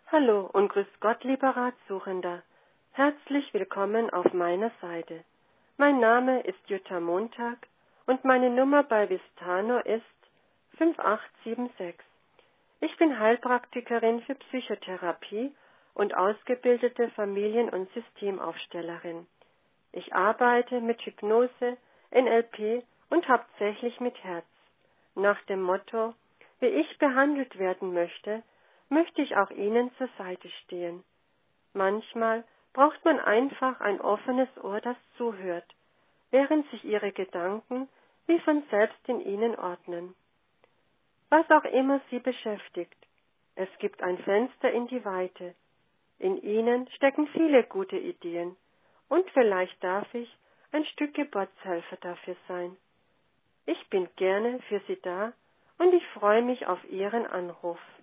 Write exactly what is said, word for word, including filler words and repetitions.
Hallo und grüß Gott, lieber Ratsuchender. Herzlich willkommen auf meiner Seite. Mein Name ist Jutta Montag und meine Nummer bei Vistano ist fünf acht sieben sechs. Ich bin Heilpraktikerin für Psychotherapie und ausgebildete Familien- und Systemaufstellerin. Ich arbeite mit Hypnose, N L P und hauptsächlich mit Herz. Nach dem Motto, wie ich behandelt werden möchte, möchte ich auch Ihnen zur Seite stehen. Manchmal braucht man einfach ein offenes Ohr, das zuhört, während sich Ihre Gedanken wie von selbst in Ihnen ordnen. Was auch immer Sie beschäftigt, es gibt ein Fenster in die Weite. In Ihnen stecken viele gute Ideen und vielleicht darf ich ein Stück Geburtshelfer dafür sein. Ich bin gerne für Sie da und ich freue mich auf Ihren Anruf.